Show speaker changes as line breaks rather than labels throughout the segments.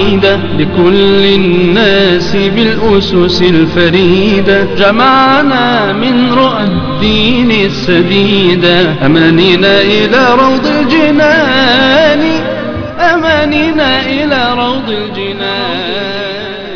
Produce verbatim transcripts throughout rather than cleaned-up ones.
عقيدة لكل الناس بالأسس الفريدة، جمعنا من رؤى الدين السديدة، أمانينا إلى روض الجنان، أمانينا إلى روض الجنان.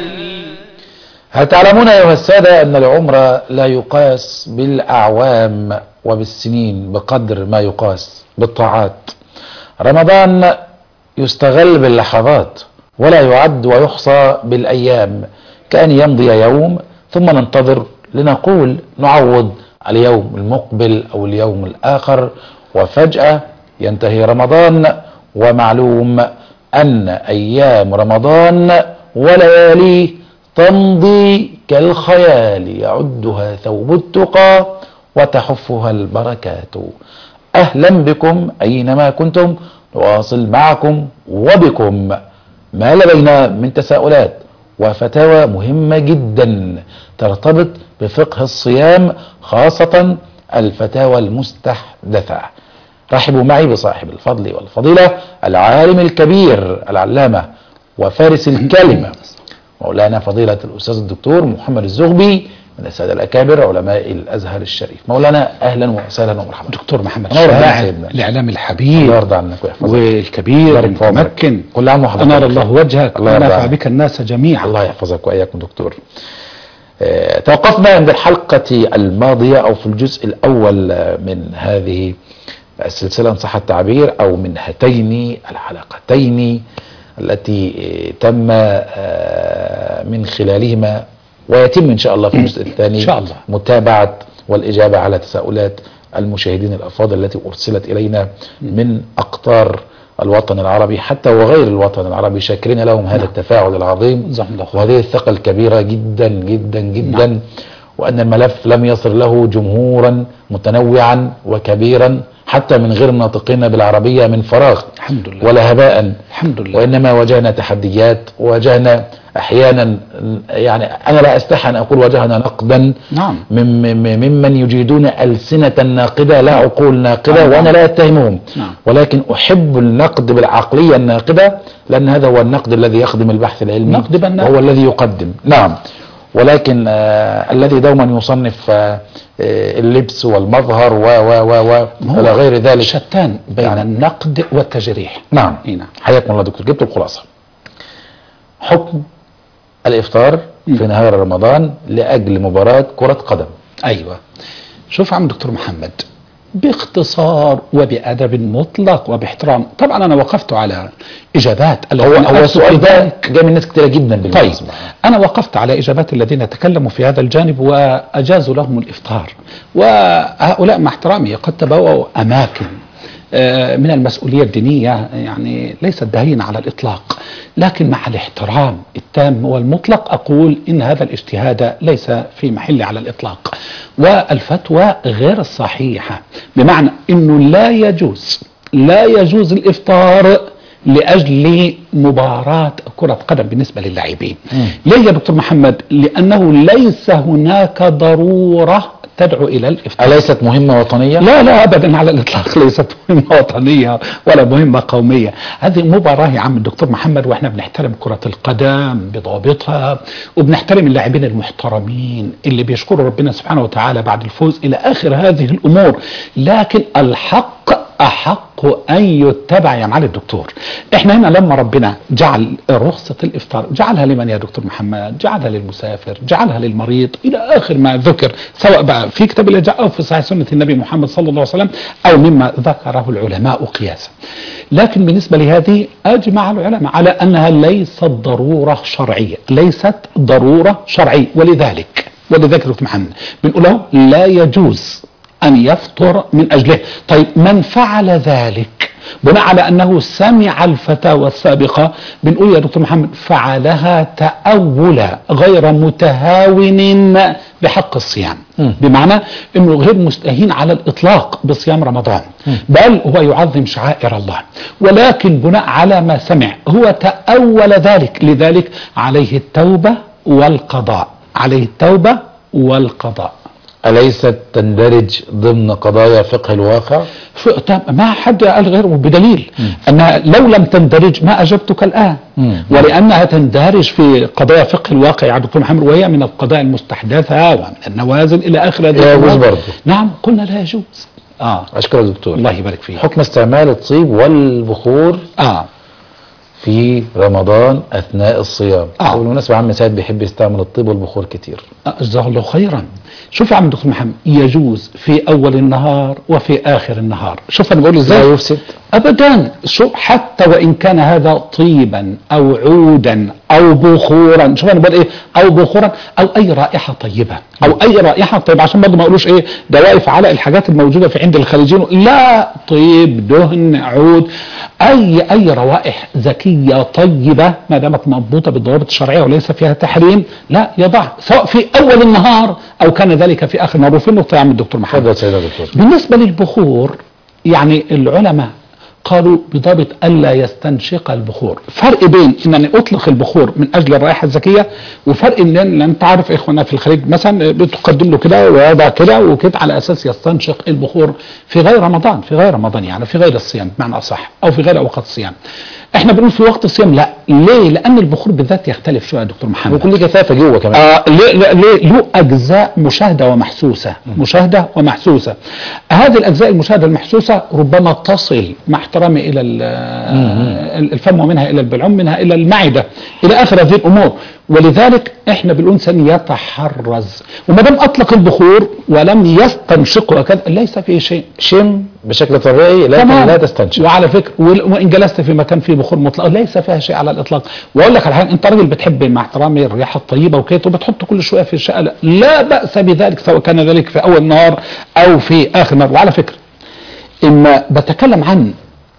هل تعلمون أيها السادة أن العمر لا يقاس بالأعوام وبالسنين بقدر ما يقاس بالطاعات؟ رمضان يستغل باللحظات ولا يعد ويحصى بالأيام، كأن يمضي يوم ثم ننتظر لنقول نعوض اليوم المقبل أو اليوم الآخر، وفجأة ينتهي رمضان. ومعلوم أن أيام رمضان ولياليه تمضي كالخيال، يعدها ثوب التقى وتحفها البركات. أهلا بكم أينما كنتم، نواصل معكم وبكم ما لدينا من تساؤلات وفتاوى مهمة جدا ترتبط بفقه الصيام، خاصة الفتاوى المستحدثة. رحبوا معي بصاحب الفضل والفضيلة العالم الكبير العلامة وفارس الكلمة مولانا فضيلة الأستاذ الدكتور محمد الزغبي من السادة الأكابر علماء الأزهر الشريف. مولانا أهلا وسهلا ومرحبا.
دكتور محمد شاهد الإعلام الحبيب
الله يرضى عنك ويحفظك
والكبير المتمكن،
كل عام وحضرتك
أنار الله وجهك ونفع بك الناس جميعا.
الله يحفظك وإياكم دكتور. اه توقفنا عند الحلقة الماضية أو في الجزء الأول من هذه السلسلة إن صح التعبير، أو من هاتين الحلقتين التي تم من خلالهما ويتم إن شاء الله في الجزء الثاني إن شاء الله متابعة والإجابة على تساؤلات المشاهدين الأفاضل التي أرسلت إلينا من أقطار الوطن العربي حتى وغير الوطن العربي، شاكرين لهم هذا التفاعل العظيم وهذه الثقة الكبيرة جدا جدا جدا نعم. وأن الملف لم يصل له جمهورا متنوعا وكبيرا حتى من غير الناطقين بالعربية من فراغ الحمد لله ولا هباء الحمد لله، وإنما واجهنا تحديات، واجهنا أحيانا يعني أنا لا أستحي أن أقول واجهنا نقدا نعم. ممن يجيدون ألسنة ناقدة لا عقول ناقدة نعم. وأنا لا أتهمهم نعم. ولكن أحب النقد بالعقلية الناقدة، لأن هذا هو النقد الذي يخدم البحث العلمي وهو الذي يقدم نعم. ولكن آه الذي دوما يصنف آه اللبس والمظهر و و و و الى غير ذلك،
شتان بين يعني النقد والتجريح.
نعم حياكم الله دكتور. جبت الخلاصة. حكم الافطار م. في نهار رمضان لاجل مباراة كرة قدم.
ايوه شوف عم دكتور محمد، باختصار وبأدب مطلق وباحترام، طبعا انا وقفت على اجابات
هو هو السؤال ده جاي من ناس كتير جدا
بالمناسبة. طيب انا وقفت على اجابات الذين تكلموا في هذا الجانب واجازوا لهم الافطار، وهؤلاء مع احترامي قد تبوأوا اماكن من المسؤولية الدينية يعني ليست دهينة على الإطلاق، لكن مع الاحترام التام والمطلق أقول إن هذا الاجتهاد ليس في محل على الإطلاق، والفتوى غير الصحيحة، بمعنى أنه لا يجوز لا يجوز الإفطار لأجل مباراة كرة قدم بالنسبة للاعبين. ليه يا دكتور محمد؟ لأنه ليس هناك ضرورة تدعو إلى الإفطار.
أليست مهمة وطنية؟
لا لا أبدا على الإطلاق، ليست مهمة وطنية ولا مهمة قومية. هذه مباراة يا عم الدكتور محمد، وإحنا بنحترم كرة القدم بضوابطها وبنحترم اللاعبين المحترمين اللي بيشكروا ربنا سبحانه وتعالى بعد الفوز إلى آخر هذه الأمور، لكن الحق أحق أن يتبع يا معالي الدكتور. احنا هنا لما ربنا جعل رخصة الإفطار جعلها لمن يا دكتور محمد؟ جعلها للمسافر، جعلها للمريض، إلى آخر ما ذكر، سواء بقى في كتاب الله أو في صحيح سنة النبي محمد صلى الله عليه وسلم أو مما ذكره العلماء قياسا. لكن بالنسبة لهذه أجمع العلماء على أنها ليست ضرورة شرعية، ليست ضرورة شرعية، ولذلك ولذلك دكتور محمد بنقول له لا يجوز أن يفطر من أجله. طيب من فعل ذلك بناء على أنه سمع الفتاوى السابقة، بنقول يا دكتور محمد فعلها تأولا غير متهاون بحق الصيام، م. بمعنى أنه غير مستهين على الإطلاق بصيام رمضان، م. بل هو يعظم شعائر الله، ولكن بناء على ما سمع هو تأول ذلك، لذلك عليه التوبة والقضاء، عليه التوبة والقضاء.
أليست تندرج ضمن قضايا فقه الواقع؟
ما حد قال غيره بدليل أنها لو لم تندرج ما أجبتك الآن، مم. ولأنها تندرج في قضايا فقه الواقع يا دكتور محمد، وهي من القضايا المستحدثة ومن النوازل إلى آخر هذه
الأمور.
نعم قلنا لا يجوز. آه.
أشكرك دكتور،
الله يبارك فيك.
حكم استعمال الطيب والبخور آه. في رمضان أثناء الصيام. آه. بالمناسبة عم سيد بيحب يستعمل الطيب والبخور كتير.
جزاه الله خيرا. شوف يا عم دكتور محمد، يجوز في أول النهار وفي آخر النهار. شوف أنا بقول إزاي.
لا يفسد
أبدا. شوف حتى وإن كان هذا طيبا أو عودا أو بخورا، شوف أنا بقول إيه، أو بخورا أو أي رائحة طيبة أو أي رائحة طيبة، عشان برضه ما أقولوش إيه ده واقف على الحاجات الموجودة في عند الخارجين. لا، طيب، دهن، عود، أي أي روائح زكية طيبة ما دامت مضبوطة بالضوابط الشرعية وليس فيها تحريم، لا يضع، سواء في أول النهار أو كان ذلك في آخر النهار. وفي النقطة يا عم الدكتور محمد، بالنسبة للبخور يعني العلماء قالوا بضابط ألا يستنشق البخور. فرق بين أنني أطلق البخور من أجل الرائحة الزكية، وفرق أن أنت عارف إخوانا في الخليج مثلا بتقدم له كده ويضع كده وكده على أساس يستنشق البخور في غير رمضان، في غير رمضان يعني في غير الصيام بمعنى أصح، أو في غير أوقات الصيام. احنا بنقول في وقت الصيام لا. ليه؟ لأن البخور بالذات يختلف شوية يا دكتور محمد،
وكل كثافة جوه كمان.
آه ليه ليه له أجزاء مشاهدة ومحسوسة، م. مشاهدة ومحسوسة. هذه الأجزاء المشاهدة المحسوسة ربما تصل مع احترامي إلى الفم ومنها إلى البلعوم منها إلى المعدة إلى آخر هذه الأمور، ولذلك احنا بالإنسان يتحرز. وما دام أطلق البخور ولم يستنشقه وكذا ليس فيه شيء.
شم بشكل طبيعي لكن لا تستنشق.
وعلى فكرة وإن جلست في مكان فيه بخور مطلق ليس فيها شيء على الإطلاق. وأقول لك على حاجة، أنت راجل بتحب مع احترامي الريحة الطيبة وكده وبتحط كل شوية في الشقة، لا, لا بأس بذلك سواء كان ذلك في أول نهار أو في آخر نهار. وعلى فكرة إما بتكلم عن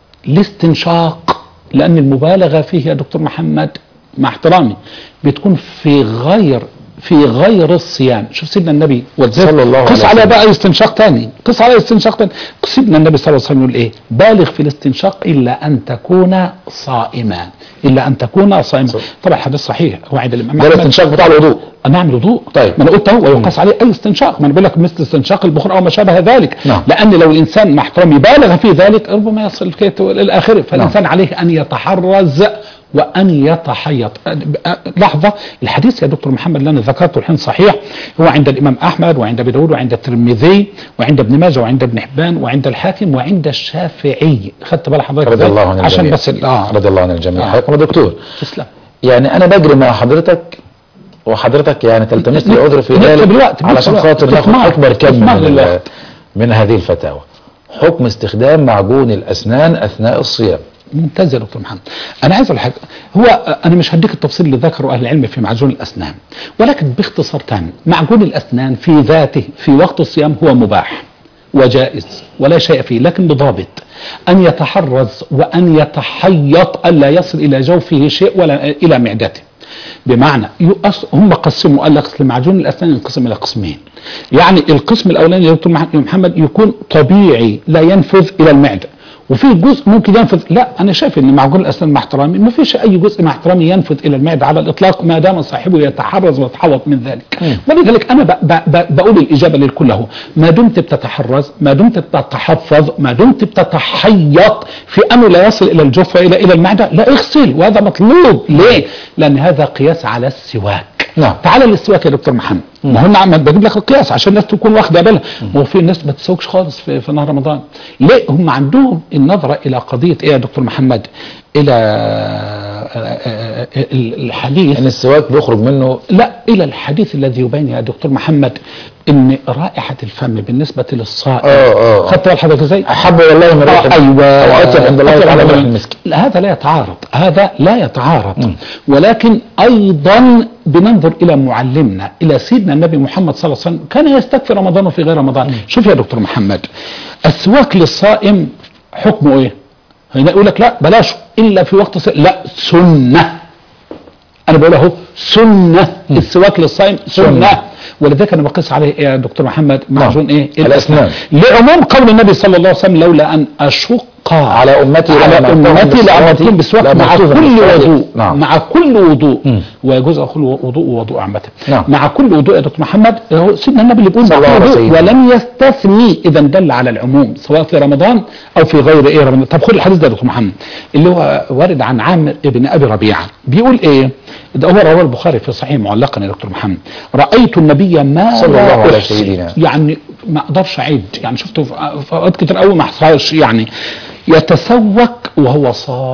الاستنشاق لأن المبالغة فيه يا دكتور محمد مع احترامي بتكون في غير في غير الصيام. شوف سيدنا النبي
صلى الله عليه وسلم،
قص عليه بقى استنشاق تاني، قص عليه استنشاق تاني. سيدنا النبي صلى الله عليه وسلم يقول ايه؟ بالغ في الاستنشاق الا ان تكون صائما، الا ان تكون صائما. طبعا الحديث صحيح هو عند الامام
احمد. ده الاستنشاق بتاع الوضوء.
نعم الوضوء.
طيب
ما انا قلت اهو ويقاس عليه اي استنشاق، ما انا بقول لك مثل استنشاق البخور او ما شابه ذلك. نعم. لان لو الانسان مع احترامي بالغ في ذلك ربما يصل الى اخره، فالانسان نعم. عليه ان يتحرز وأن يتحيط. لحظة، الحديث يا دكتور محمد اللي أنا ذكرته الحين صحيح، هو عند الإمام أحمد وعند أبي داود وعند الترمذي وعند ابن ماجه وعند ابن حبان وعند الحاكم وعند الشافعي. خدت بال حضرتك؟
رضي الله عن
عشان
الجميع.
بس آه.
رضي الله عن الجميع. آه. حضرتك يا دكتور
تسلم.
يعني أنا بجري مع حضرتك وحضرتك يعني تلتمس لي عذر في ذلك علشان خاطر ناخد أكبر كم من, من هذه الفتاوى. حكم استخدام معجون الأسنان أثناء الصيام.
ممتاز يا دكتور محمد. انا عايز اقول حاجه، هو انا مش هديك التفصيل اللي ذكره اهل العلم في معجون الاسنان، ولكن باختصار تام معجون الاسنان في ذاته في وقت الصيام هو مباح وجائز ولا شيء فيه، لكن بضابط ان يتحرز وان يتحيط الا يصل الى جوفه شيء ولا الى معدته. بمعنى هم قسموا، قال لك معجون الاسنان ينقسم الى قسمين. يعني القسم الاولاني يا دكتور محمد يكون طبيعي لا ينفذ الى المعده، وفي جزء ممكن ينفذ. لا، انا شايف ان معجون الاسنان مع احترامي ما فيش اي جزء مع احترامي ينفذ الى المعده على الاطلاق ما دام صاحبه يتحرز ويتحوط من ذلك. ولذلك انا ب ب ب بقول الاجابه للكل اهو، ما دمت بتتحرز، ما دمت بتتحفظ، ما دمت بتتحيط في انه لا يصل الى الجوف الى الى المعده، لا اغسل، وهذا مطلوب. ليه؟ لان هذا قياس على السواك. نعم. تعال للسواك يا دكتور محمد. ما هو نعم بجيب لك القياس عشان الناس تكون واخده بالها. ما هو في ناس ما تسوقش خالص في, في نهار رمضان. ليه؟ هم عندهم النظره الى قضيه ايه يا دكتور محمد؟ الى الحديث
ان السواك بيخرج منه،
لا، الى الحديث الذي يبين يا دكتور محمد ان رائحه الفم بالنسبه للصائم
اه اه
خدت بال حضرتك ازاي؟
احب والله من ريح
ايوه
واطيب عند الله تعالى من المسك.
هذا لا يتعارض، هذا لا يتعارض. م. ولكن ايضا بننظر الى معلمنا الى سيدنا النبي محمد صلى الله عليه وسلم، كان يستكفي رمضان وفي غير رمضان. م. شوف يا دكتور محمد، السواك للصائم حكمه ايه؟ هنا يقول لك لا بلاش الا في وقت الصيام، لا سنه. انا بقول اهو سنه، السواك للصائم سنه. ولذلك انا بقيس عليه يا دكتور محمد معجون ايه؟
الاسنان،
لعموم قول النبي صلى الله عليه وسلم لولا ان اشق قال
على امتي
على امتي لامرتهم بالسواك مع كل وضوء.
نعم.
مع كل وضوء، ويجوز كل وضوء ووضوء عامه.
نعم.
مع كل وضوء يا دكتور محمد، هو سيدنا النبي اللي بيقول مع كل وضوء ولم يستثني، اذا دل على العموم سواء في رمضان او في غير ايه رمضان. طب خد الحديث ده يا دكتور محمد اللي هو وارد عن عامر ابن ابي ربيعه، بيقول ايه؟ ده هو رواه البخاري في صحيح معلقا يا دكتور محمد، رايت النبي ما
صلى الله عليه سيدنا،
يعني ما اقدرش اعد، يعني شفته في اوقات كتير قوي ما حصلش، يعني يتسوق وهو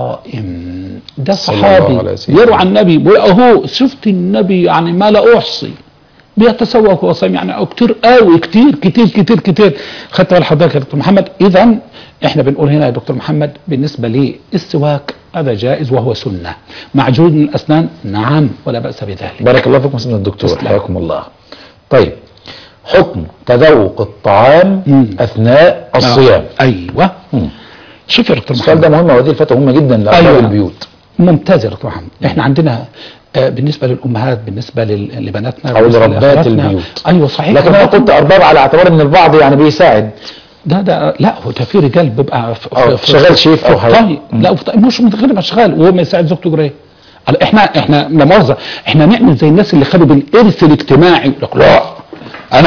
صائم. ده صحابي يروى عن النبي بيقول اهو شفت النبي يعني ما لا احصي بيتسوق وهو صائم، يعني كتير قوي، كتير كتير كتير كتير. خدت بال حضرتك يا دكتور محمد؟ اذا احنا بنقول هنا يا دكتور محمد بالنسبه للسواك هذا جائز وهو سنه. معجون الاسنان نعم ولا باس بذلك.
بارك الله فيكم سيدنا الدكتور، حياكم الله. طيب حكم تذوق الطعام مم. اثناء الصيام.
آه. ايوه مم. شوف يا دكتور محمد،
السؤال ده مهم، وهذه الفتوى مهمه جدا لأرباب أيوة. البيوت.
ممتاز يا دكتور محمد. احنا عندنا آه بالنسبه للامهات، بالنسبه لبناتنا
او لربات البيوت.
ايوه صحيح.
لكن انا قلت ارباب على اعتبار ان البعض يعني بيساعد.
ده ده لا، هو ده في رجال بيبقى
شغال شيف او حاجه،
لا مش من غير ما شغال وهو ما يساعد زوجته جريه. احنا احنا لا مؤاخذه احنا نعمل زي الناس اللي خدوا بالارث الاجتماعي، يقول لا انا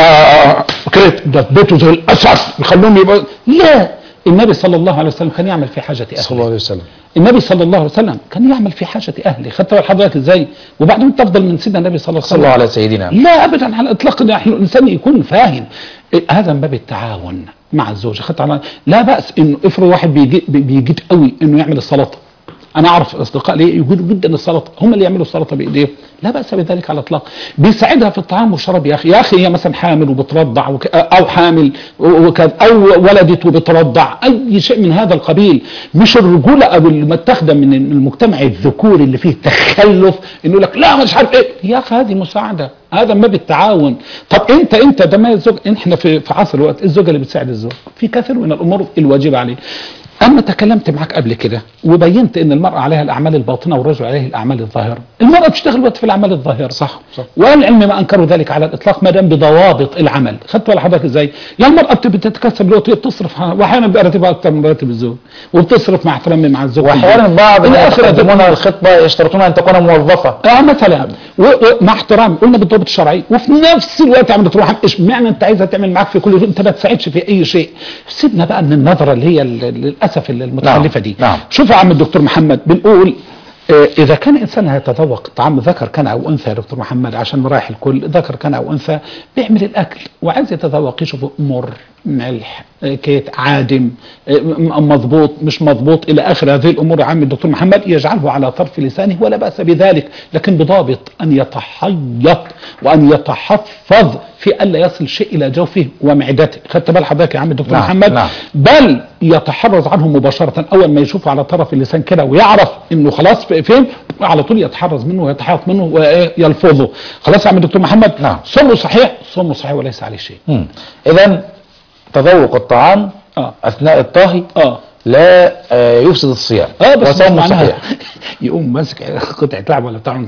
كده ده بيته زي الاسد يخلوهم يبقى، لا. النبي صلى الله عليه وسلم كان يعمل في حاجه اهله.
صلى الله عليه وسلم.
النبي صلى الله عليه وسلم كان يعمل في حاجه اهله. خدت بال حضرتك ازاي؟ وبعدين تفضل من سيدنا النبي صلى الله عليه وسلم.
صلى الله على سيدنا.
لا ابدا على الاطلاق، الانسان يكون فاهم. هذا من باب التعاون مع الزوج. خدت على لا باس انه افرض واحد بيجي بيجيد قوي انه يعمل السلطه. انا اعرف اصدقاء لي يجيدوا جدا السلطه، هم اللي يعملوا السلطه بايديهم، لا باس بذلك على الاطلاق. بيساعدها في الطعام والشراب يا اخي، يا اخي هي مثلا حامل وبترضع وك... او حامل وكذا، او ولدت وبترضع، اي شيء من هذا القبيل. مش الرجوله او المتاخده من المجتمع الذكوري اللي فيه تخلف انه يقول لك لا مش عارف ايه، يا اخي هذه مساعده، هذا ما بالتعاون. طب انت انت ده ما الزوج، احنا في في عصر الوقت الزوجه اللي بتساعد الزوج في كثير من الامور الواجبه عليه. أما تكلمت معك قبل كده وبينت أن المرأة عليها الأعمال الباطنة والرجل عليه الأعمال الظاهرة. المرأة بتشتغل وقت في الأعمال الظاهرة،
صح صح.
والعلم ما أنكروا ذلك على الإطلاق ما دام بضوابط العمل. خدت بالك حضرتك إزاي؟ يعني المرأة بتتكسب الوقت بتصرف، وأحيانا بيبقى راتبها أكثر من راتب الزوج، وبتصرف مع احترامي مع الزوج،
وأحيانا بعض يقدمون الخطبة يشترطون أن تكون موظفة.
آه مثلا، ومع احترامي قلنا بالضوابط الشرعية، وفي نفس الوقت عم تروح اشمعنى أنت عايزها تعمل معك في كل شيء؟ أنت ما تساعدش في أي شيء. سيبنا بقى من النظرة اللي هي للأسف المتخلفة دي.
نعم.
شوف يا عم الدكتور محمد، بنقول اه اذا كان انسان هيتذوق الطعام، ذكر كان او انثى يا دكتور محمد عشان نراعي الكل، ذكر كان او انثى بيعمل الاكل وعايز يتذوق، يشوف مر، ملح، اه كيت، عادم، اه مضبوط، مش مضبوط، الى اخر هذه الامور يا عم الدكتور محمد، يجعله على طرف لسانه ولا باس بذلك، لكن بضابط ان يتحيط وان يتحفظ في الا يصل شيء الى جوفه ومعدته. خدت بال حضرتك يا عم الدكتور
نعم.
محمد؟
نعم.
بل يتحرز عنه مباشره، اول ما يشوفه على طرف اللسان كده ويعرف انه خلاص فين، على طول يتحرز منه ويتحيط منه ويلفظه. خلاص يا عم الدكتور محمد؟
نعم.
صومه صحيح، صومه صحيح وليس عليه شيء.
اذا تذوق الطعام آه. اثناء الطهي آه. لا آه يفسد الصيام،
اه بس صومه صحيح. يقوم ماسك قطعه لعب ولا بتاع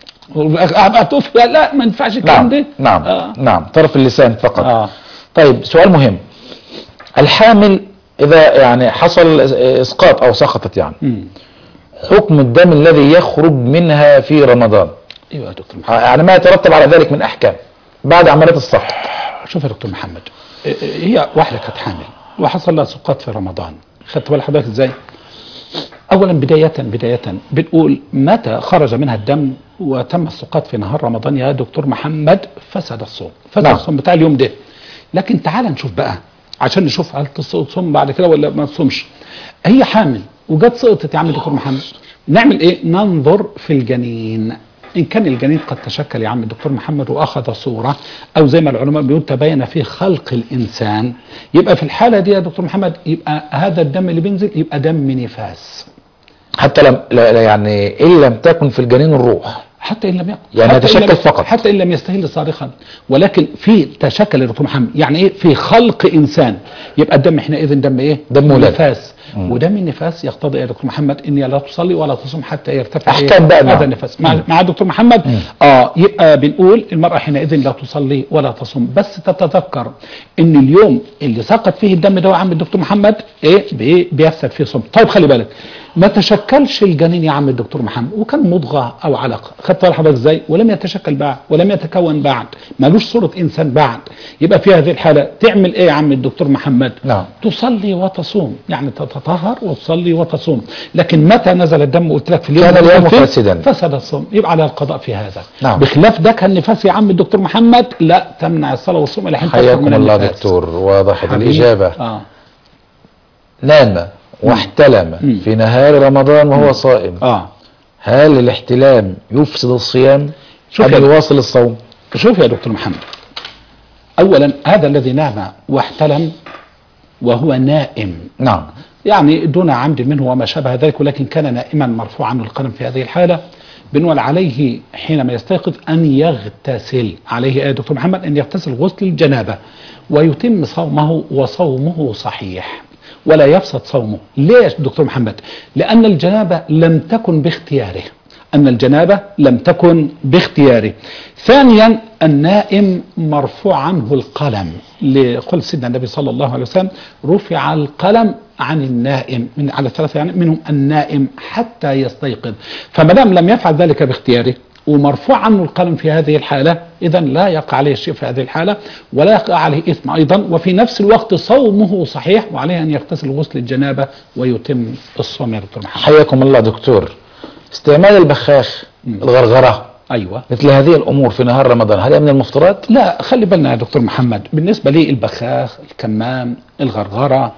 أطوف، لا ما ينفعش الكلام ده.
نعم آه. نعم، طرف اللسان فقط. آه. طيب سؤال مهم، الحامل إذا يعني حصل إسقاط أو سقطت يعني م. حكم الدم الذي يخرج منها في رمضان؟
ايوه يا دكتور محمد،
يعني ما يترتب على ذلك من أحكام بعد عملية السقط؟
شوف يا دكتور محمد، هي واحدة كانت حامل وحصل لها سقاط في رمضان. خدت بال حضرتك ازاي؟ اولا بداية بداية بنقول متى خرج منها الدم وتم السقاط في نهار رمضان يا دكتور محمد فسد الصوم، فسد نعم. الصوم بتاع اليوم ده. لكن تعال نشوف بقى عشان نشوف هل تصوم بعد كده ولا ما تصومش. هي حامل وجت سقطت يا عم دكتور محمد، نعمل ايه؟ ننظر في الجنين، ان كان الجنين قد تشكل يا عم الدكتور محمد واخذ صوره، او زي ما العلماء بيقولوا تبين فيه خلق الانسان، يبقى في الحاله دي يا دكتور محمد يبقى هذا الدم اللي بينزل يبقى دم نفاس،
حتى لم يعني ان لم تكن في الجنين الروح،
حتى ان لم يكن
يعني يتشكل فقط،
حتى ان لم يستهل صارخا، ولكن في تشكل يا دكتور محمد، يعني ايه؟ في خلق انسان، يبقى الدم حينئذ دم ايه؟
دم
نفاس. مم. ودم النفاس يقتضي يا دكتور محمد اني لا تصلي ولا تصوم حتى يرتفع
احكام بقى
هذا النفاس مع, مع دكتور محمد. مم. اه يبقى بنقول المرأة حينئذ لا تصلي ولا تصوم، بس تتذكر ان اليوم اللي سقط فيه الدم ده يا عم الدكتور محمد ايه بيفسد فيه صوم. طيب خلي بالك ما تشكلش الجنين يا عم الدكتور محمد وكان مضغة او علقة، خدت بالك حضرتك ازاي؟ ولم يتشكل بعد ولم يتكون بعد، مالوش صورة انسان بعد، يبقى في هذه الحالة تعمل ايه يا عم الدكتور محمد؟
نعم.
تصلي وتصوم، يعني تتطهر وتصلي وتصوم، لكن متى نزل الدم قلت لك في اليوم
كان اليوم فاسدا
فسد الصوم، يبقى على القضاء في هذا.
نعم.
بخلاف ده كان نفاس يا عم الدكتور محمد لا تمنع الصلاة والصوم الى حين تخرج من
حياكم الله
النفاس.
دكتور، وضحت الإجابة.
آه.
نام واحتلم
مم.
في نهار رمضان وهو صائم،
اه
هل الاحتلام يفسد الصيام
شوف
أم
يا
يواصل الصوم؟
شوف يا دكتور محمد، اولا هذا الذي نام واحتلم وهو نائم،
نعم،
يعني دون عمد منه وما شابه ذلك، ولكن كان نائما مرفوعا عنه القلم في هذه الحالة، بنقول عليه حينما يستيقظ أن يغتسل، عليه يا دكتور محمد أن يغتسل غسل الجنابة ويتم صومه وصومه صحيح ولا يفسد صومه. ليش دكتور محمد؟ لأن الجنابة لم تكن باختياره، أن الجنابة لم تكن باختياره. ثانيا النائم مرفوع عنه القلم، لقول سيدنا النبي صلى الله عليه وسلم رفع القلم عن النائم من على ثلاثة، يعني منهم النائم حتى يستيقظ، فما دام لم يفعل ذلك باختياره ومرفوع عنه القلم في هذه الحالة إذا لا يقع عليه شيء في هذه الحالة ولا يقع عليه إثم أيضا، وفي نفس الوقت صومه صحيح وعليه أن يغتسل غسل الجنابة ويتم الصوم يا دكتور محمد.
حياكم الله دكتور. استعمال البخاخ، الغرغرة،
أيوة،
مثل هذه الأمور في نهار رمضان هل هي من المفطرات؟
لا خلي بالنا يا دكتور محمد، بالنسبة لي البخاخ، الكمام، الغرغرة،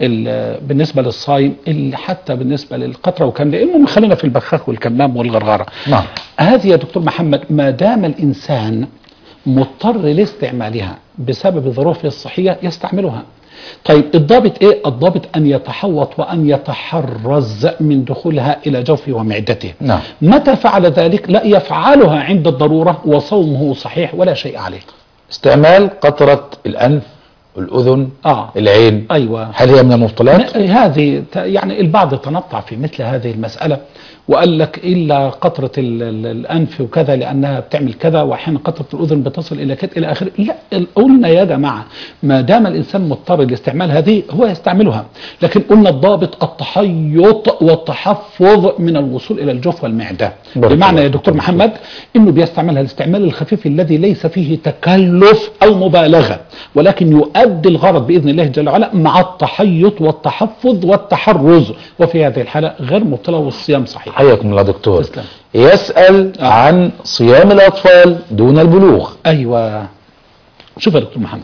بالنسبة للصايم، حتى بالنسبة للقطرة وكان المهم خلينا في البخاخ والكمام والغرغرة.
نعم.
هذه يا دكتور محمد ما دام الإنسان مضطر لاستعمالها بسبب ظروفه الصحية يستعملها. طيب الضابط ايه؟ الضابط ان يتحوط وان يتحرز من دخولها الى جوفه ومعدته.
نعم.
متى فعل ذلك؟ لا يفعلها عند الضرورة وصومه صحيح ولا شيء عليه.
استعمال قطرة الأنف، الأذن،
آه.
العين،
أيوة.
هل هي من المبطلات؟
هذه يعني البعض تنطع في مثل هذه المسألة وقال لك إلا قطرة الأنف وكذا لأنها بتعمل كذا، وأحيانا قطرة الأذن بتصل إلى كذا إلى آخره. لا، قلنا يا جماعة ما دام الإنسان مضطر لاستعمال هذه هو يستعملها، لكن قلنا الضابط التحيط والتحفظ من الوصول إلى الجوف والمعدة. بمعنى يا دكتور محمد إنه بيستعملها الاستعمال الخفيف الذي ليس فيه تكلف أو مبالغة، ولكن يؤدي الغرض بإذن الله جل وعلا مع التحيط والتحفظ والتحرز، وفي هذه الحالة غير مبطلة والصيام صحيح.
حياكم الله دكتور.
تسلم.
يسأل آه. عن صيام الأطفال دون البلوغ.
أيوة، شوف يا دكتور محمد،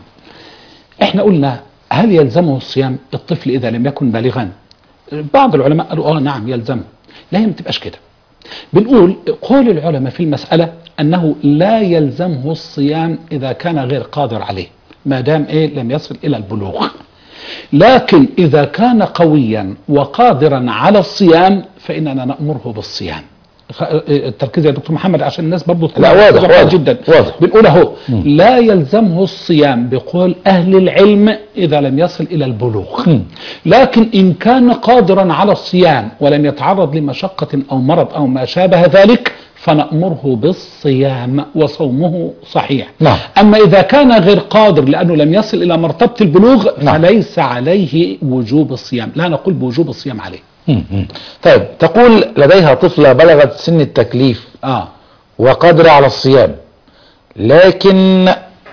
احنا قلنا هل يلزمه الصيام الطفل إذا لم يكن بالغا؟ بعض العلماء قالوا آه نعم يلزمه. لا، هي ما تبقاش كده. بنقول قول العلماء في المسألة أنه لا يلزمه الصيام إذا كان غير قادر عليه ما دام إيه لم يصل إلى البلوغ، لكن إذا كان قويا وقادرا على الصيام فإننا نأمره بالصيام. التركيز يا دكتور محمد عشان الناس برضو
لا واضح واضح
جدا
واضح.
بنقول اهو لا يلزمه الصيام بقول أهل العلم إذا لم يصل إلى البلوغ، م. لكن إن كان قادرا على الصيام ولم يتعرض لمشقة أو مرض أو ما شابه ذلك فنأمره بالصيام وصومه صحيح.
نعم.
أما إذا كان غير قادر لأنه لم يصل إلى مرتبة البلوغ نعم. فليس عليه وجوب الصيام، لا نقول بوجوب الصيام عليه.
مم. طيب تقول لديها طفلة بلغت سن التكليف
آه.
وقادرة على الصيام لكن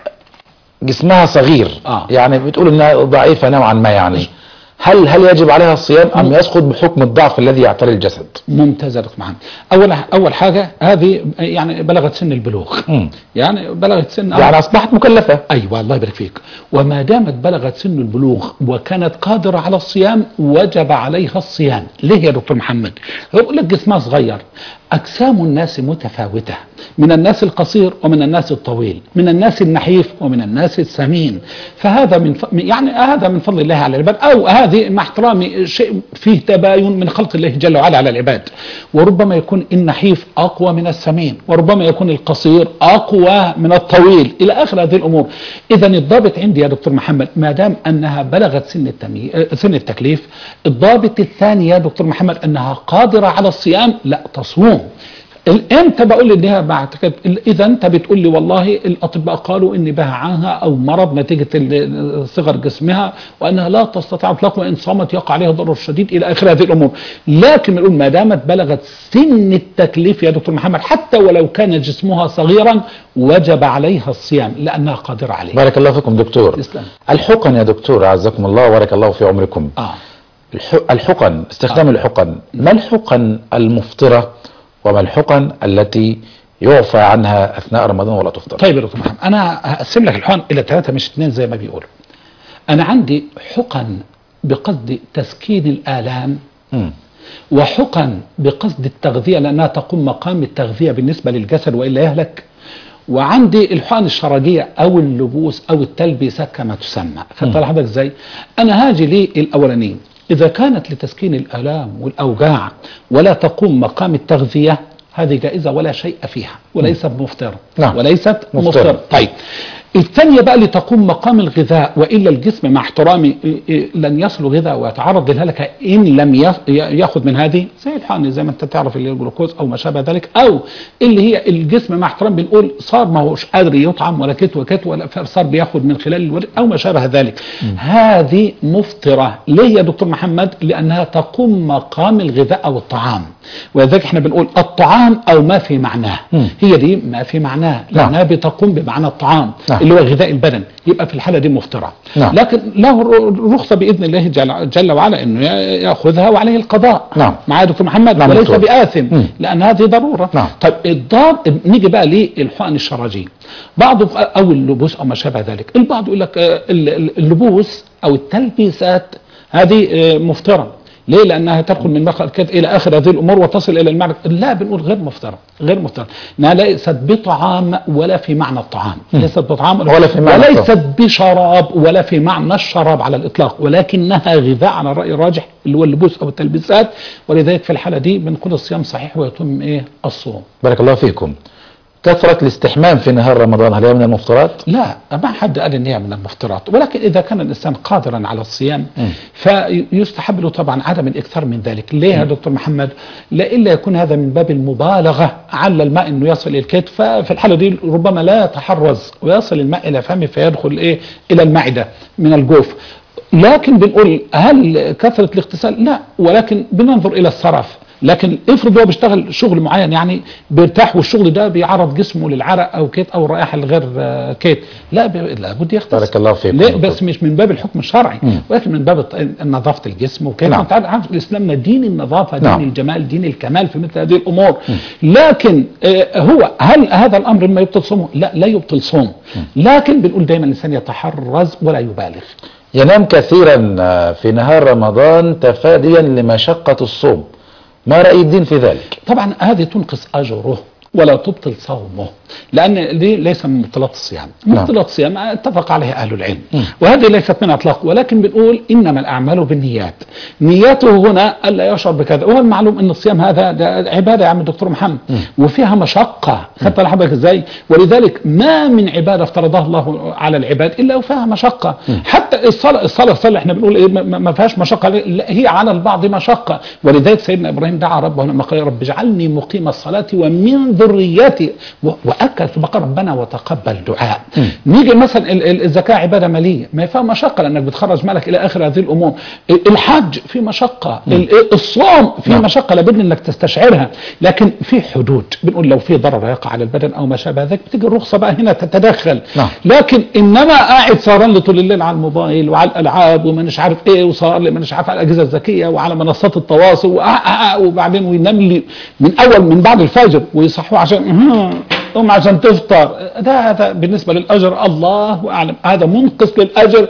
جسمها صغير، آه. يعني بتقول انها ضعيفة نوعا ما، يعني هل هل يجب عليها الصيام ام يسقط بحكم الضعف الذي يعتري الجسد؟
ممتاز يا دكتور محمد. اول اول حاجه هذه يعني بلغت سن البلوغ، م. يعني بلغت سن
يعني اصبحت مكلفه.
ايوه الله يبارك فيك. وما دامت بلغت سن البلوغ وكانت قادره على الصيام وجب عليها الصيام. ليه يا دكتور محمد؟ يقول لك جسمها صغير، اجسام الناس متفاوته، من الناس القصير ومن الناس الطويل، من الناس النحيف ومن الناس السمين. فهذا من ف... يعني هذا من فضل الله على العباد، او هذه مع احترامي شيء فيه تباين من خلق الله جل وعلا على العباد. وربما يكون النحيف اقوى من السمين، وربما يكون القصير اقوى من الطويل، الى اخر هذه الامور. اذا الضابط عندي يا دكتور محمد ما دام انها بلغت سن التمي... سن التكليف. الضابط الثاني يا دكتور محمد انها قادره على الصيام، لا تصوم. امتى بقول لي انها بعد كده؟ اذا انت بتقول لي والله الاطباء قالوا ان بها عنها او مرض نتيجه صغر جسمها وانها لا تستطيع اطلاقا، وان صامت يقع عليها ضرر شديد الى اخر هذه الامور. لكن نقول ما دامت بلغت سن التكليف يا دكتور محمد حتى ولو كان جسمها صغيرا وجب عليها الصيام لانها قادره عليه.
بارك الله فيكم دكتور.
إسلام.
الحقن يا دكتور اعزكم الله وبارك الله في عمركم.
اه
الحقن، استخدام آه. الحقن، ما الحقن المفطره وما الحقن التي يعفى عنها اثناء رمضان ولا تفطر؟
طيب يا دكتور محمد انا هقسم لك الحقن الى ثلاثه مش اثنين زي ما بيقولوا. انا عندي حقن بقصد تسكين الالام، م. وحقن بقصد التغذيه لانها تقوم مقام التغذيه بالنسبه للجسد والا يهلك، وعندي الحقن الشرجيه او اللبوس او التلبيسات كما تسمى. خدت حضرتك ازاي؟ انا هاجي لي الاولانيين إذا كانت لتسكين الآلام والأوجاع ولا تقوم مقام التغذية هذه جائزة ولا شيء فيها وليست مفطرة.
نعم.
وليست مفطرة. طيب الثانية بقى لتقوم مقام الغذاء وإلا الجسم مع احترامي لن يصل غذاء ويتعرض للهلكة إن لم يأخذ من هذه زي الحقن زي ما أنت تعرف اللي الجلوكوز أو ما شابه ذلك، أو اللي هي الجسم مع احترام بنقول صار ما هوش قادر يطعم ولا كت وكت ولا صار بياخد من خلال الورد أو ما شابه ذلك. م. هذه مفطرة. ليه يا دكتور محمد؟ لأنها تقوم مقام الغذاء أو الطعام، ولذلك احنا بنقول الطعام أو ما في معناه. م. هي دي ما في معناه لأنها بتقوم بمعنى الطعام. نعم. اللي هو غذاء البدن، يبقى في الحالة دي مفطرة. نعم. لكن له رخصة بإذن الله جل, جل وعلا انه ياخذها وعليه القضاء.
نعم.
مع دكتور محمد. نعم. وليس بآثم. م. لأن هذه ضرورة.
نعم.
طيب الضاد نيجي بقى للحقن الشرجية بعض او اللبوس او ما شابه ذلك. البعض يقول لك اللبوس او التلبيسات هذه مفطرة. ليه؟ لانها تدخل من مخرج الكتف الى اخر هذه الامور وتصل الى المعده. لا بنقول غير مفترض، غير مفترض، انها ليست بطعام ولا في معنى الطعام، ليست بطعام
ولا في معنى
وليست بشراب ولا في معنى الشراب على الاطلاق، ولكنها غذاء على الراي الراجح اللي هو اللبوس او التلبيسات. ولذلك في الحاله دي بنقول الصيام صحيح ويتم ايه؟ الصوم.
بارك الله فيكم. كثرة الاستحمام في نهار رمضان هل هي من المفطرات؟
لا، ما حد قال ان هي من المفطرات، ولكن اذا كان الانسان قادرا على الصيام م. فيستحب له طبعا عدم الاكثار من ذلك. ليه يا دكتور محمد؟ لا الا يكون هذا من باب المبالغه على الماء انه يصل الى الكتف، ففي الحاله دي ربما لا يتحرز ويصل الماء الى فمه فيدخل ايه؟ الى المعده من الجوف. لكن بنقول هل كثرة الاغتسال؟ لا، ولكن بننظر الى الصرف. لكن افرض هو بيشتغل شغل معين يعني بيرتاح والشغل ده بيعرض جسمه للعرق او كيت او الرائحه الغير كيت، لا لابد يغتسل.
بارك الله فيك.
لا بس مش من باب الحكم الشرعي م. ولكن من باب نظافه الجسم وكيف. نعم. انت عارف الاسلام دين النظافه، دين نعم. الجمال، دين الكمال في مثل هذه الامور. م. لكن آه هو هل هذا الامر ما يبطل صومه؟ لا لا يبطل صوم، لكن بنقول دايما الانسان يتحرز ولا يبالغ.
ينام كثيرا في نهار رمضان تفاديا لمشقه الصوم، ما رأي الدين في ذلك؟
طبعا هذه تنقص أجره ولا تبطل صومه، لأن دي ليس من مبطلات الصيام. مبطلات الصيام اتفق عليها أهل العلم م. وهذه ليست من أطلاق، ولكن بنقول إنما الأعمال بالنيات. نيته هنا ألا يشعر بكذا، وهو المعلوم أن الصيام هذا عبادة يا عم الدكتور محمد م. وفيها مشقة. خدت لحضرتك إزاي؟ ولذلك ما من عبادة افترضها الله على العباد إلا وفيها مشقة. م. حتى الصلاة الصلاة الصلاة احنا بنقول إيه ما فيهاش مشقة، هي على البعض مشقة. ولذلك سيدنا إبراهيم دعا ربه لما قال رب اجعلني مقيم الصلاة ومن ذريتي، وأكد في بقى ربنا وتقبل دعاء. م. نيجي مثلا الزكاة عبادة مالية ما فيها مشقة لأنك بتخرج مالك إلى آخر هذه الأمور. الحج في مشقة، م. الصوم في م. مشقة لابد أنك تستشعرها، لكن في حدود. بنقول لو في ضرر يقع على البدن أو ما شابه ذلك بتيجي الرخصة بقى هنا تتدخل. م. لكن إنما قاعد سهران لطول الليل على الموبايل وعلى الألعاب وما مش عارف إيه وصار لي ما مش عارف على الأجهزة الذكية وعلى منصات التواصل وبعدين وينام لي من أول من بعد الفجر ويصحوا عشان قوم عشان تفطر. ده هذا بالنسبة للأجر الله أعلم، هذا منقص للأجر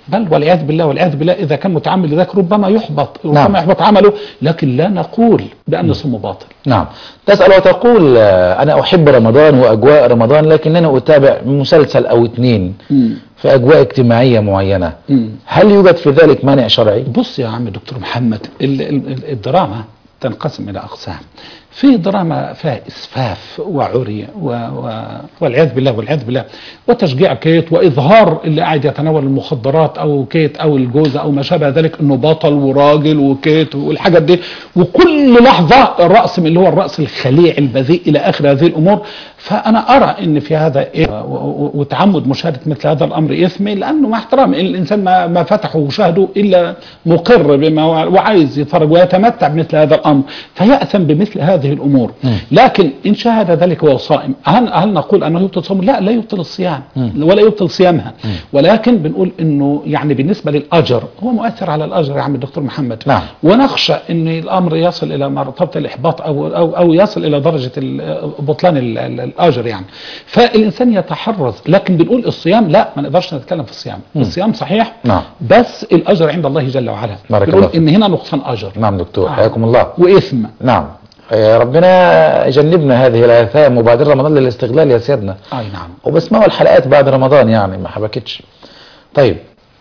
بل والعياذ بالله والعياذ بالله إذا كان متعمد لذلك ربما يحبط ربما
نعم.
يحبط عمله، لكن لا نقول بأن صومه باطل.
نعم. تسأل وتقول آه، أنا أحب رمضان وأجواء رمضان، لكنني أتابع مسلسل أو اثنين
مم.
في أجواء اجتماعية معينة،
مم.
هل يوجد في ذلك مانع شرعي؟
بص يا عم دكتور محمد، ال- ال- الدراما تنقسم إلى أقسام. في دراما فيها إسفاف وعري و... و... والعياذ بالله والعياذ بالله وتشجيع كيت وإظهار اللي قاعد يتناول المخدرات أو كيت أو الجوزة أو ما شابه ذلك إنه بطل وراجل وكيت والحاجات دي، وكل لحظة الرأس من اللي هو الرأس الخليع البذيء إلى آخر هذه الأمور. فأنا أرى إن في هذا إيه و... و... وتعمد مشاهدة مثل هذا الأمر إثمي، لأنه مع احترام الإنسان ما, ما فتحه وشاهده إلا مقر بما وعايز يتفرج ويتمتع بمثل هذا الأمر، فيأثم بمثل هذه الأمور. م. لكن إن شاهد ذلك وهو صائم، هل, هل نقول أنه يبطل صومه؟ لا، لا يبطل الصيام م. ولا يبطل صيامها، م. ولكن بنقول إنه يعني بالنسبة للأجر هو مؤثر على الأجر يا عم الدكتور محمد.
نعم.
ونخشى أن الأمر يصل إلى مرتبة الإحباط أو, أو, أو يصل إلى درجة بطلان الأجر يعني، فالإنسان يتحرز. لكن بنقول الصيام لا، ما نقدرش نتكلم في الصيام. م. الصيام صحيح،
نعم.
بس الأجر عند الله جل وعلا، بنقول إن هنا نقصان أجر.
نعم دكتور،
آه.
حياكم الله.
وإثم.
نعم. ربنا يجنبنا هذه الآثام، مبادرة رمضان للاستغلال يا سيدنا.
اي نعم.
وبسمعوا الحلقات بعد رمضان يعني ما حبكتش. طيب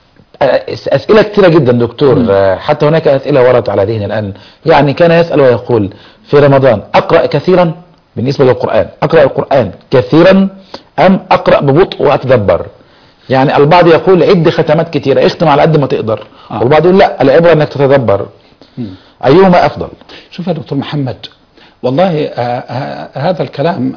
أسئلة كثيرة جدا دكتور، م. حتى هناك أسئلة وردت على ذهني الآن. يعني كان يسأل ويقول في رمضان أقرأ كثيرا بالنسبة للقرآن، أقرأ القرآن كثيرا أم أقرأ ببطء وأتدبر؟ يعني البعض يقول عد ختمات كثيرة، اختم على قد ما تقدر، آه. والبعض يقول لا، العبرة أنك تتدبر. م. أيهما أفضل؟
شوف يا دكتور محمد، والله آه آه هذا الكلام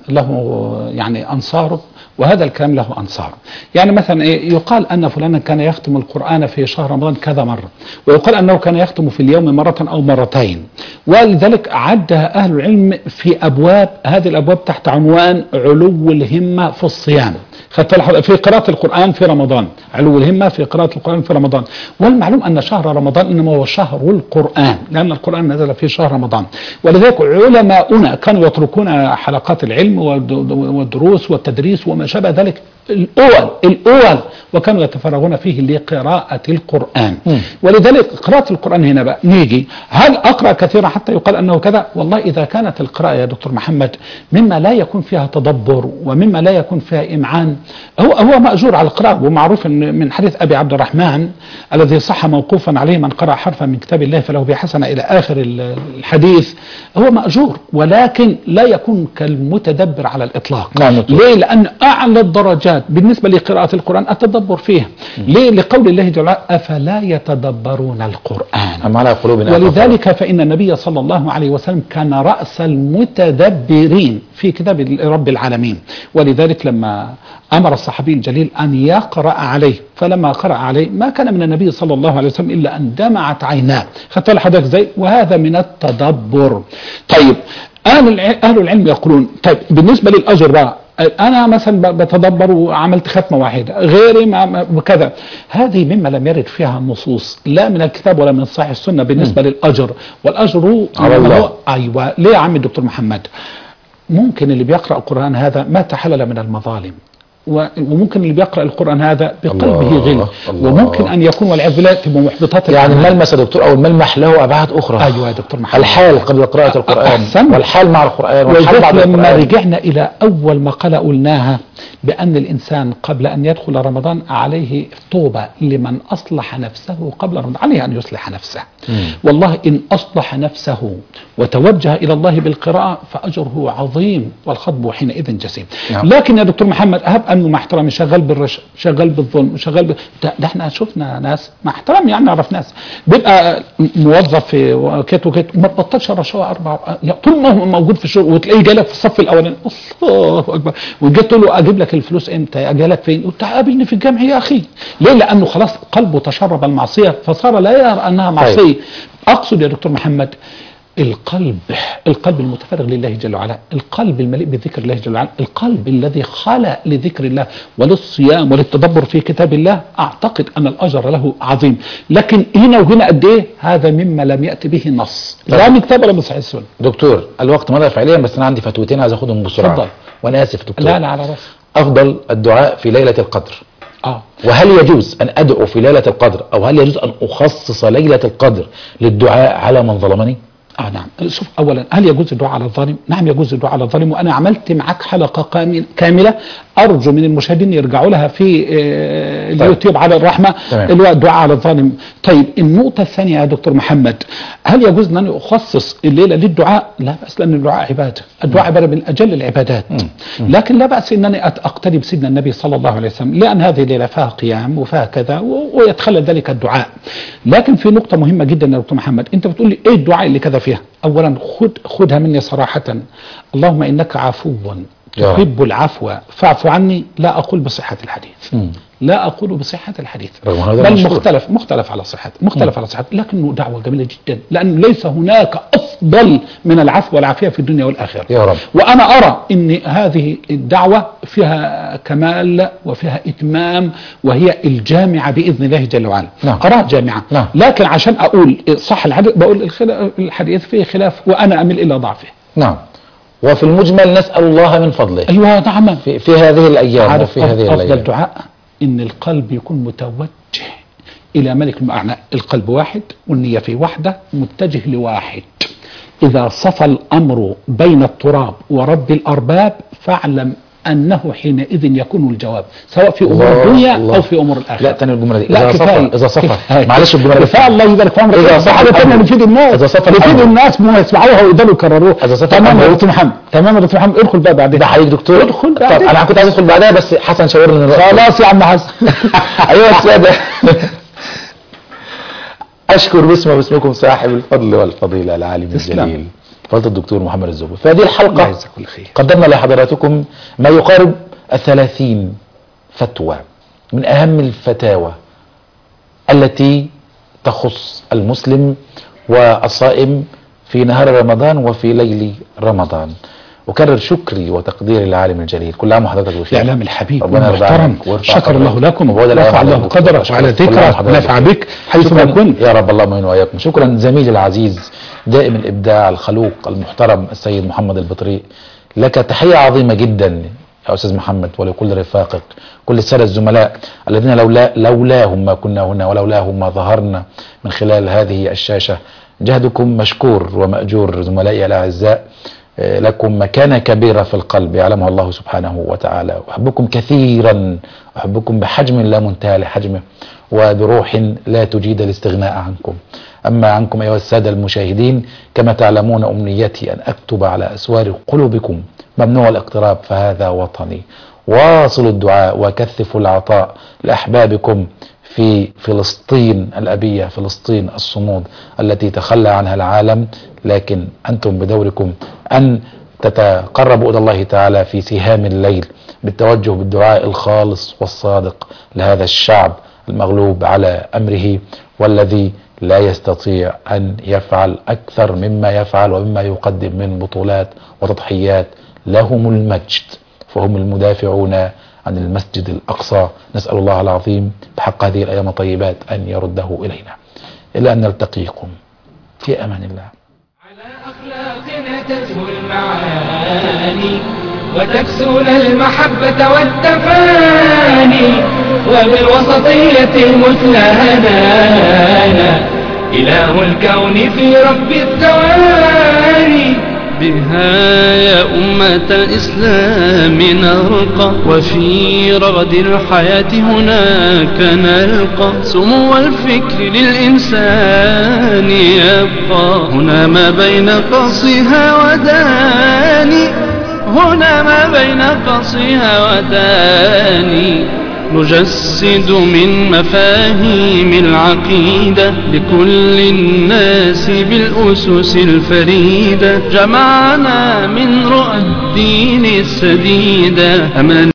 له يعني أنصاره وهذا الكلام له أنصار. يعني مثلا إيه، يقال أن فلانا كان يختم القرآن في شهر رمضان كذا مرة، ويقال أنه كان يختم في اليوم مرة أو مرتين، ولذلك عدها أهل العلم في أبواب، هذه الأبواب تحت عنوان علو الهمة في الصيام في قراءة القرآن في رمضان، علو الهمة في قراءة القرآن في رمضان. والمعلوم أن شهر رمضان إنما هو شهر القرآن، لأن القرآن نزل في شهر رمضان، ولذلك علماؤنا كانوا يتركون حلقات العلم والدروس والتدريس وما شابه ذلك الأول الأول وكانوا يتفرغون فيه لقراءة القرآن. م. ولذلك قراءة القرآن هنا بقى نيجي، هل أقرأ كثيرا حتى يقال أنه كذا؟ والله إذا كانت القراءة يا دكتور محمد مما لا يكون فيها تدبر ومما لا يكون فيها إمعان، هو هو مأجور على القراءة. ومعروف أن من حديث أبي عبد الرحمن الذي صح موقوفا عليه من قرأ حرفا من كتاب الله فله بحسنة إلى آخر الحديث، هو مأجور، ولكن لا يكون كالمتدبر على الإطلاق.
نعم.
ليه؟ لأن أعلى الدرجات بالنسبة لقراءة القرآن التدبر فيه. ليه؟ لقول الله جل وعلا أفلا يتدبرون القرآن
أم على قلوب أقفالها.
ولذلك فإن النبي صلى الله عليه وسلم كان رأس المتدبرين في كتاب رب العالمين، ولذلك لما أمر الصحابي الجليل أن يقرأ عليه، فلما قرأ عليه ما كان من النبي صلى الله عليه وسلم إلا أن دمعت عيناه. خدت حضرتك زي، وهذا من التدبر. طيب أهل العلم يقولون طيب بالنسبة للأجر بقى، أنا مثلا بتدبر وعملت ختمة واحدة، غيري ما وكذا، هذه مما لم يرد فيها نصوص لا من الكتاب ولا من صحيح السنة بالنسبة م. للأجر. والأجر
على الله.
أيوة. ليه يا عم الدكتور محمد؟ ممكن اللي بيقرأ القرآن هذا ما تحلل من المظالم، وممكن اللي بيقرأ القرآن هذا بقلبه غل، وممكن أن يكون والعياذ بالله في محبطات.
يعني الملمس يا دكتور أو الملمح له أبعاد أخرى.
أيوة يا دكتور محمد.
الحال قبل قراءة القرآن أحسن. والحال مع القرآن والحال بعد القرآن.
لما رجعنا إلى أول مقالة قلناها بأن الإنسان قبل أن يدخل رمضان عليه طوبى لمن أصلح نفسه قبل رمضان، عليه أن يصلح نفسه. مم. والله إن أصلح نفسه وتوجه إلى الله بالقراءة فأجره عظيم والخطب حينئذ جسيم. نعم. لكن يا دكتور محمد أهب أنه مع احترامي شغال بالرشا، شغال بالظلم، شغال ب... ده, ده احنا شفنا ناس مع احترامي يعني نعرف ناس بيبقى موظف في كيت وكيت ما بطلش رشاوى أربع، طول ما هو موجود في الشغل وتلاقيه جالك في الصف الأولاني الله أكبر، وجيت له أجيب لك الفلوس امتى؟ اجيلك فين؟ قلت قابلني في الجامع يا اخي. ليه؟ لانه خلاص قلبه تشرب المعصيه فصار لا يرى انها معصيه. طيب. اقصد يا دكتور محمد القلب، القلب المتفرغ لله جل وعلا، القلب المليء بذكر الله جل وعلا، القلب الذي خلق لذكر الله وللصيام وللتدبر في كتاب الله، اعتقد ان الاجر له عظيم. لكن هنا وهنا قد ايه؟ هذا مما لم ياتي به نص لا من كتاب ولا من صحيح السنه.
دكتور الوقت مضى فعليا، بس انا عندي فتوتين عايز اخدهم بسرعه.
اتفضل.
وانا اسف دكتور.
لا لا على راسي.
افضل الدعاء في ليله القدر
اه
وهل يجوز أن أدعو في ليلة القدر، أو هل يجوز أن أخصص ليلة القدر للدعاء على من ظلمني؟
اه نعم. شوف، اولا هل يجوز الدعاء على الظالم؟ نعم يجوز الدعاء على الظالم، وانا عملت معك حلقه كامل كامله ارجو من المشاهدين يرجعوا لها في آه اليوتيوب على الرحمه، اللي هو الدعاء على الظالم. طيب النقطه الثانيه يا دكتور محمد، هل يجوز ان انا اخصص الليله للدعاء؟ لا بأس، لان الدعاء عباده، الدعاء عباده من اجل العبادات. لكن لا باس ان انا اقتدي بسيدنا النبي صلى الله عليه وسلم، لان هذه الليله فيها قيام وفيها كذا ويتخلل ذلك الدعاء. لكن في نقطه مهمه جدا يا دكتور محمد، انت بتقول لي ايه الدعاء اللي كذا فيها؟ اولا خد خدها مني صراحه، اللهم انك عفو تحب العفو فاعف عني. لا اقول بصحه الحديث، مم. لا اقول بصحه الحديث، بل مختلف مختلف على صحته، مختلف مم. على صحته، لكنه دعوه جميله جدا، لان ليس هناك افضل من العفو والعافيه في الدنيا والاخره
يا رب.
وانا ارى ان هذه الدعوه فيها كمال وفيها اتمام، وهي الجامعه باذن الله جل وعلا.
نعم.
اراها جامعه. نعم. لكن عشان اقول صح الحديث بقول الحديث فيه خلاف وانا اميل الى ضعفه.
نعم. وفي المجمل نسأل الله من فضله.
ايوه نعم.
في, في هذه الايام وفي هذه الايام
افضل دعاء ان القلب يكون متوجه الى ملك المعنى، القلب واحد والنية في وحدة، متجه لواحد. اذا صفى الامر بين التراب ورب الارباب فاعلم انه حينئذ يكون الجواب، سواء في امور الدنيا الله او في امور الاخره.
لا تاني الجمله دي،
اذا
صفى اذا صفى معلش الجمله دي
كفايه، الله يبارك في عمرك. اذا صفى تاني نفيد الناس،
اذا صفى
نفيد الناس ما يسمعوها ويقدروا يكرروها. تمام يا دكتور محمد، تمام يا دكتور محمد، ادخل بقى بعدين.
ده حضرتك دكتور،
ادخل بعدين.
طب انا كنت عايز ادخل بعدها بس حسن شاور لي
خلاص يا عم حسن.
ايها الساده، اشكر باسمه وباسمكم صاحب الفضل والفضيله العالم الجليل فضيلة الدكتور محمد الزغبي. في هذه الحلقة قدمنا لحضراتكم ما يقارب الثلاثين فتوى من أهم الفتاوى التي تخص المسلم والصائم في نهار رمضان وفي ليل رمضان. أكرر شكري وتقديري للعالم الجليل، كل عام وحضرتك بخير.
الإعلام الحبيب والمحترم، شكر الله لكم ورفع الله قدرك وعلى ذكرك ونفع بك حيث ما كنت
يا رب. اللهم امين واياكم. شكرا زميلي العزيز دائم الابداع الخلوق المحترم السيد محمد البطريق، لك تحيه عظيمه جدا يا استاذ محمد، ولكل رفاقك، كل الساده الزملاء الذين لولا لولاهم ما كنا هنا ولولاهم ما ظهرنا من خلال هذه الشاشه. جهدكم مشكور وماجور زملائي الاعزاء، لكم مكانة كبيرة في القلب يعلمها الله سبحانه وتعالى. أحبكم كثيرا، أحبكم بحجم لا منتهى لحجمه وبروح لا تجيد الاستغناء عنكم. أما عنكم أيها السادة المشاهدين، كما تعلمون أمنيتي أن أكتب على أسوار قلوبكم ممنوع الاقتراب فهذا وطني. واصلوا الدعاء وكثفوا العطاء لأحبابكم في فلسطين الأبية، فلسطين الصمود التي تخلى عنها العالم، لكن أنتم بدوركم أن تتقربوا إلى الله تعالى في سهام الليل بالتوجه بالدعاء الخالص والصادق لهذا الشعب المغلوب على أمره، والذي لا يستطيع أن يفعل أكثر مما يفعل ومما يقدم من بطولات وتضحيات. لهم المجد، فهم المدافعون عن المسجد الأقصى. نسأل الله العظيم بحق هذه الأيام الطيبات أن يرده إلينا. إلى أن نلتقيكم في أمان الله.
على أخلاقنا تزهو المعاني وتكسون المحبة والتفاني، وبالوسطية المثلى هدانا إله الكون في رب الثواني. بها يا أمة الإسلام نرقى، وفي رغد الحياة هناك نلقى. سمو الفكر للإنسان يبقى هنا ما بين قصها وداني، هنا ما بين قصها وداني. نجسد من مفاهيم العقيدة لكل الناس بالأسس الفريدة. جمعنا من رؤى الدين السديدة أمان